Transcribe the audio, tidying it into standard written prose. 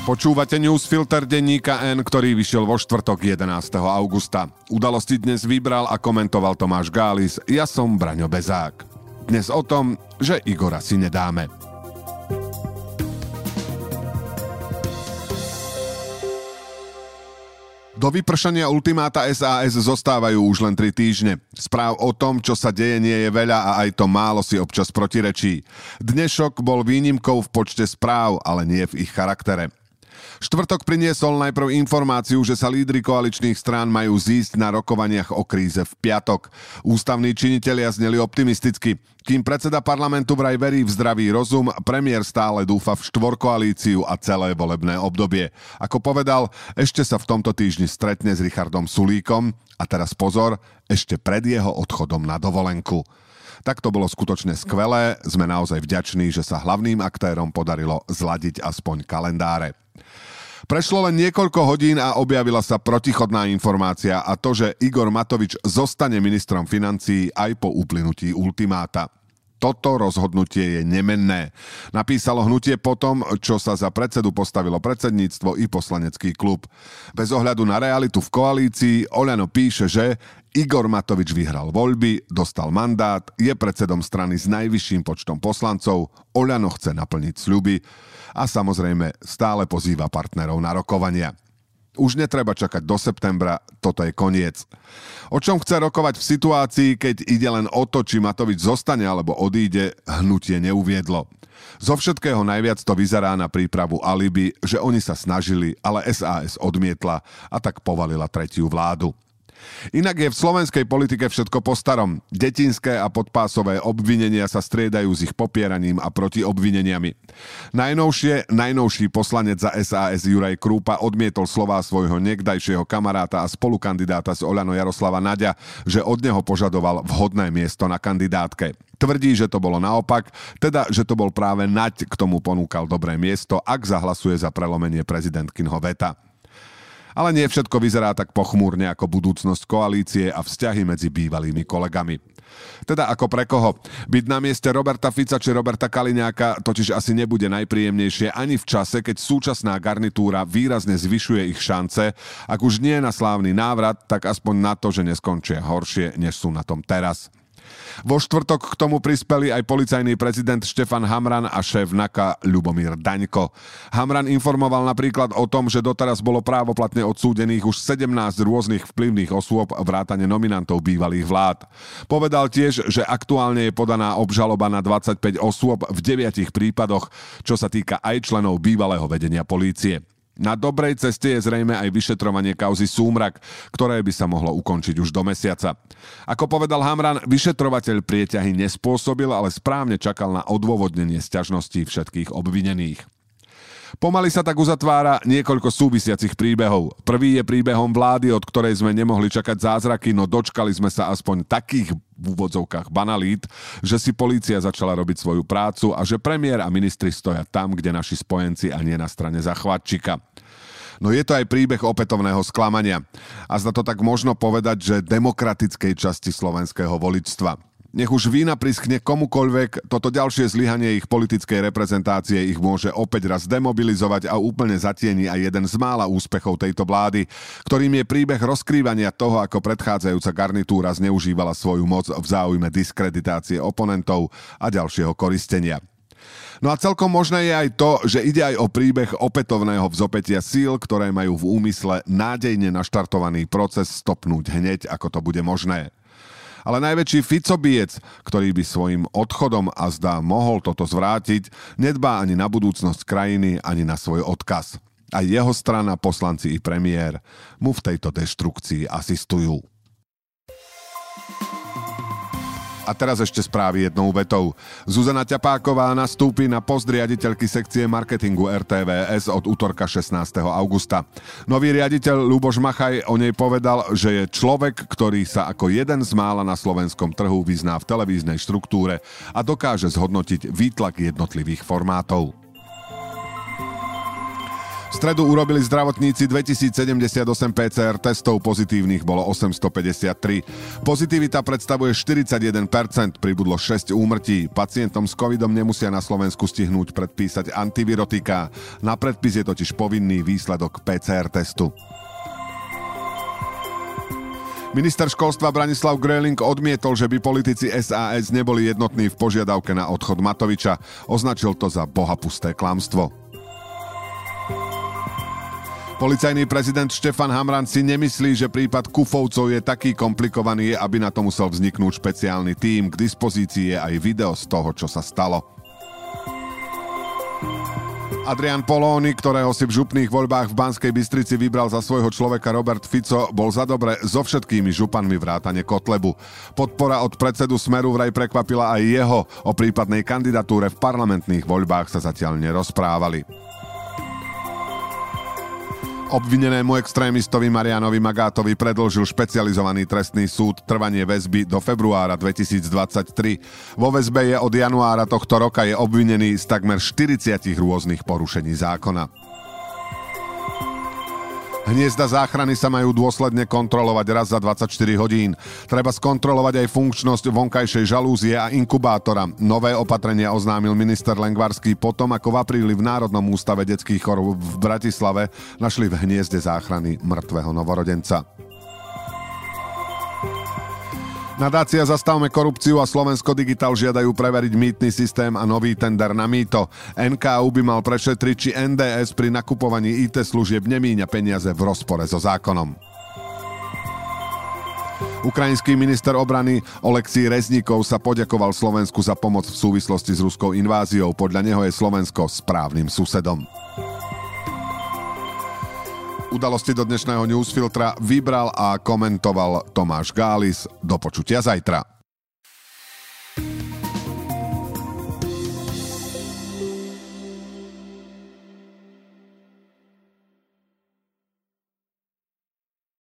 Počúvate newsfilter denníka N, ktorý vyšiel vo štvrtok 11. augusta. Udalosti dnes vybral a komentoval Tomáš Gális, ja som Braňo Bezák. Dnes o tom, že Igora si nedáme. Do vypršania ultimáta SAS zostávajú už len 3 týždne. Správ o tom, čo sa deje, nie je veľa a aj to málo si občas protirečí. Dnešok bol výnimkou v počte správ, ale nie v ich charaktere. Štvrtok priniesol najprv informáciu, že sa lídri koaličných strán majú zísť na rokovaniach o kríze v piatok. Ústavní činitelia zneli optimisticky. Kým predseda parlamentu vraj verí v zdravý rozum, premiér stále dúfa v štvorkoalíciu a celé volebné obdobie. Ako povedal, ešte sa v tomto týždni stretne s Richardom Sulíkom a teraz pozor, ešte pred jeho odchodom na dovolenku. Tak to bolo skutočne skvelé, sme naozaj vďační, že sa hlavným aktérom podarilo zladiť aspoň kalendáre. Prešlo len niekoľko hodín a objavila sa protichodná informácia a to, že Igor Matovič zostane ministrom financií aj po uplynutí ultimáta. Toto rozhodnutie je nemenné. Napísalo hnutie potom, čo sa za predsedu postavilo predsedníctvo i poslanecký klub. Bez ohľadu na realitu v koalícii Oľano píše, že Igor Matovič vyhral voľby, dostal mandát, je predsedom strany s najvyšším počtom poslancov, Oľano chce naplniť sľuby a samozrejme stále pozýva partnerov na rokovania. Už netreba čakať do septembra, toto je koniec. O čom chce rokovať v situácii, keď ide len o to, či Matovič zostane alebo odíde, hnutie neuviedlo. Zo všetkého najviac to vyzerá na prípravu alibi, že oni sa snažili, ale SAS odmietla a tak povalila tretiu vládu. Inak je v slovenskej politike všetko po starom. Detinské a podpásové obvinenia sa striedajú s ich popieraním a protiobvineniami. Najnovší poslanec za SAS Juraj Krúpa odmietol slová svojho niekdajšieho kamaráta a spolukandidáta z Oľano Jaroslava Naďa, že od neho požadoval vhodné miesto na kandidátke. Tvrdí, že to bolo naopak, teda, že to bol práve Naď, k tomu ponúkal dobré miesto, ak zahlasuje za prelomenie prezidentkynho veta. Ale nie všetko vyzerá tak pochmúrne ako budúcnosť koalície a vzťahy medzi bývalými kolegami. Teda ako pre koho? Byť na mieste Roberta Fica či Roberta Kaliňáka totiž asi nebude najpríjemnejšie ani v čase, keď súčasná garnitúra výrazne zvyšuje ich šance, ak už nie na slávny návrat, tak aspoň na to, že neskončia horšie, než sú na tom teraz. Vo štvrtok k tomu prispeli aj policajný prezident Štefan Hamran a šéf NAKA Ľubomír Daňko. Hamran informoval napríklad o tom, že doteraz bolo právoplatne odsúdených už 17 rôznych vplyvných osôb vrátane nominantov bývalých vlád. Povedal tiež, že aktuálne je podaná obžaloba na 25 osôb v 9 prípadoch, čo sa týka aj členov bývalého vedenia polície. Na dobrej ceste je zrejme aj vyšetrovanie kauzy Súmrak, ktoré by sa mohlo ukončiť už do mesiaca. Ako povedal Hamran, vyšetrovateľ prieťahy nespôsobil, ale správne čakal na odôvodnenie sťažností všetkých obvinených. Pomaly sa tak uzatvára niekoľko súvisiacich príbehov. Prvý je príbehom vlády, od ktorej sme nemohli čakať zázraky, no dočkali sme sa aspoň takých v úvodzovkách banalít, že si polícia začala robiť svoju prácu a že premiér a ministri stoja tam, kde naši spojenci a nie na strane zachvatčika. No je to aj príbeh opätovného sklamania. A zda to tak možno povedať, že demokratickej časti slovenského voličstva. Nech už vína priskne komukoľvek, toto ďalšie zlyhanie ich politickej reprezentácie ich môže opäť raz demobilizovať a úplne zatieni aj jeden z mála úspechov tejto vlády, ktorým je príbeh rozkrývania toho, ako predchádzajúca garnitúra zneužívala svoju moc v záujme diskreditácie oponentov a ďalšieho koristenia. No a celkom možné je aj to, že ide aj o príbeh opätovného vzopätia síl, ktoré majú v úmysle nádejne naštartovaný proces stopnúť hneď, ako to bude možné. Ale najväčší Ficobiec, ktorý by svojim odchodom a zdá mohol toto zvrátiť, nedbá ani na budúcnosť krajiny, ani na svoj odkaz. A jeho strana, poslanci i premiér mu v tejto deštrukcii asistujú. A teraz ešte správy jednou vetou. Zuzana Ťapáková nastúpi na post riaditeľky sekcie marketingu RTVS od útorka 16. augusta. Nový riaditeľ Ľuboš Machaj o nej povedal, že je človek, ktorý sa ako jeden z mála na slovenskom trhu vyzná v televíznej štruktúre a dokáže zhodnotiť výtlak jednotlivých formátov. V stredu urobili zdravotníci 2078 PCR testov, pozitívnych bolo 853. Pozitivita predstavuje 41%, pribudlo 6 úmrtí. Pacientom s covidom nemusia na Slovensku stihnúť predpísať antivirotika. Na predpis je totiž povinný výsledok PCR testu. Minister školstva Branislav Gröling odmietol, že by politici SAS neboli jednotní v požiadavke na odchod Matoviča. Označil to za bohapusté klamstvo. Policajný prezident Štefan Hamran si nemyslí, že prípad Kufovcov je taký komplikovaný, aby na to musel vzniknúť špeciálny tím. K dispozícii je aj video z toho, čo sa stalo. Adrian Polóny, ktorého si v župných voľbách v Banskej Bystrici vybral za svojho človeka Robert Fico, bol za dobre so všetkými županmi vrátane Kotlebu. Podpora od predsedu Smeru vraj prekvapila aj jeho. O prípadnej kandidatúre v parlamentných voľbách sa zatiaľ nerozprávali. Obvinenému extrémistovi Marianovi Magátovi predĺžil špecializovaný trestný súd trvanie väzby do februára 2023. Vo väzbe je od januára tohto roka, je obvinený z takmer 40 rôznych porušení zákona. Hniezda záchrany sa majú dôsledne kontrolovať raz za 24 hodín. Treba skontrolovať aj funkčnosť vonkajšej žalúzie a inkubátora. Nové opatrenia oznámil minister Lengvarský potom, ako v apríli v Národnom ústave detských chorôb v Bratislave našli v hniezde záchrany mŕtvého novorodenca. Nadácia Zastavme korupciu a Slovensko Digital žiadajú preveriť mýtny systém a nový tender na mýto. NKÚ by mal prešetriť, či NDS pri nakupovaní IT služieb nemíňa peniaze v rozpore so zákonom. Ukrajinský minister obrany Oleksij Reznikov sa poďakoval Slovensku za pomoc v súvislosti s ruskou inváziou. Podľa neho je Slovensko správnym susedom. Udalosti do dnešného newsfiltra vybral a komentoval Tomáš Gális. Do počutia zajtra.